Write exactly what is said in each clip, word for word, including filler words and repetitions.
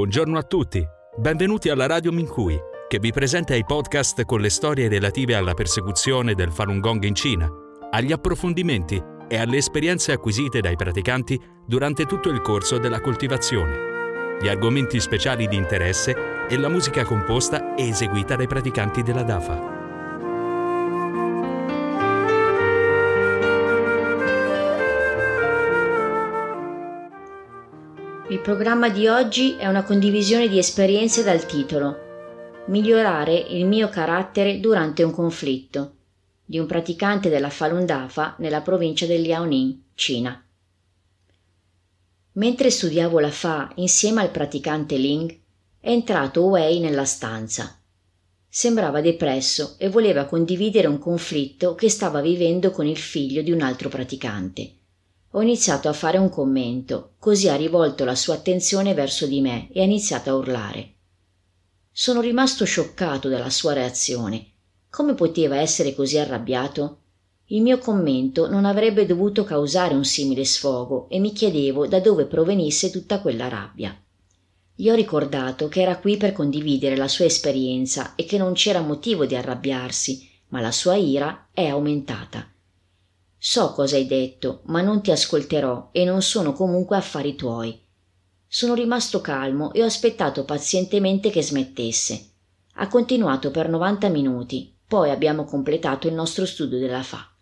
Buongiorno a tutti, benvenuti alla Radio Minhui, che vi presenta i podcast con le storie relative alla persecuzione del Falun Gong in Cina, agli approfondimenti e alle esperienze acquisite dai praticanti durante tutto il corso della coltivazione, gli argomenti speciali di interesse e la musica composta e eseguita dai praticanti della Dafa. Il programma di oggi è una condivisione di esperienze dal titolo Migliorare il mio carattere durante un conflitto, di un praticante della Falun Dafa nella provincia del Liaoning, Cina. Mentre studiavo la Fa insieme al praticante Ling, è entrato Wei nella stanza. Sembrava depresso e voleva condividere un conflitto che stava vivendo con il figlio di un altro praticante. Ho iniziato a fare un commento, così ha rivolto la sua attenzione verso di me e ha iniziato a urlare. Sono rimasto scioccato dalla sua reazione. Come poteva essere così arrabbiato? Il mio commento non avrebbe dovuto causare un simile sfogo e mi chiedevo da dove provenisse tutta quella rabbia. Gli ho ricordato che era qui per condividere la sua esperienza e che non c'era motivo di arrabbiarsi, ma la sua ira è aumentata. So cosa hai detto, ma non ti ascolterò e non sono comunque affari tuoi. Sono rimasto calmo e ho aspettato pazientemente che smettesse. Ha continuato per novanta minuti, poi abbiamo completato il nostro studio della Fa.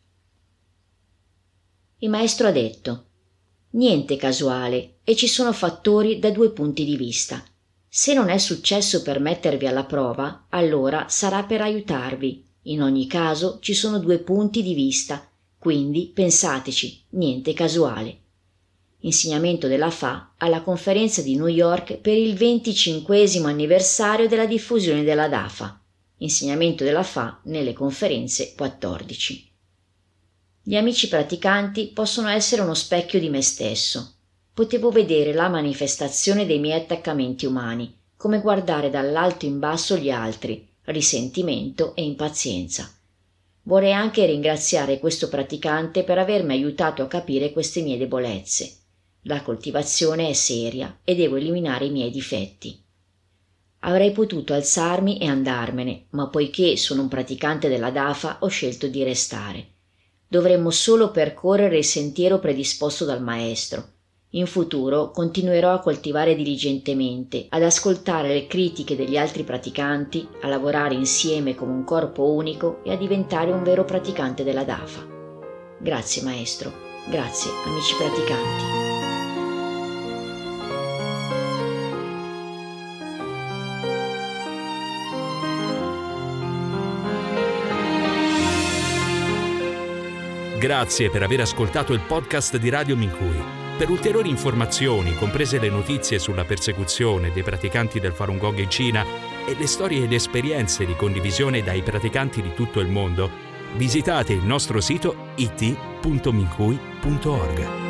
Il maestro ha detto: niente casuale e ci sono fattori da due punti di vista. Se non è successo per mettervi alla prova, allora sarà per aiutarvi. In ogni caso ci sono due punti di vista. Quindi pensateci, niente casuale. Insegnamento della Fa alla conferenza di New York per il venticinquesimo anniversario della diffusione della Dafa. Insegnamento della Fa nelle conferenze quattordici. Gli amici praticanti possono essere uno specchio di me stesso. Potevo vedere la manifestazione dei miei attaccamenti umani, come guardare dall'alto in basso gli altri, risentimento e impazienza. Vorrei anche ringraziare questo praticante per avermi aiutato a capire queste mie debolezze. La coltivazione è seria e devo eliminare i miei difetti. Avrei potuto alzarmi e andarmene, ma poiché sono un praticante della Dafa ho scelto di restare. Dovremmo solo percorrere il sentiero predisposto dal maestro. In futuro continuerò a coltivare diligentemente, ad ascoltare le critiche degli altri praticanti, a lavorare insieme come un corpo unico e a diventare un vero praticante della Dafa. Grazie maestro, grazie amici praticanti. Grazie per aver ascoltato il podcast di Radio Minhui. Per ulteriori informazioni, comprese le notizie sulla persecuzione dei praticanti del Falun Gong in Cina e le storie ed esperienze di condivisione dai praticanti di tutto il mondo, visitate il nostro sito i t punto minhui punto org.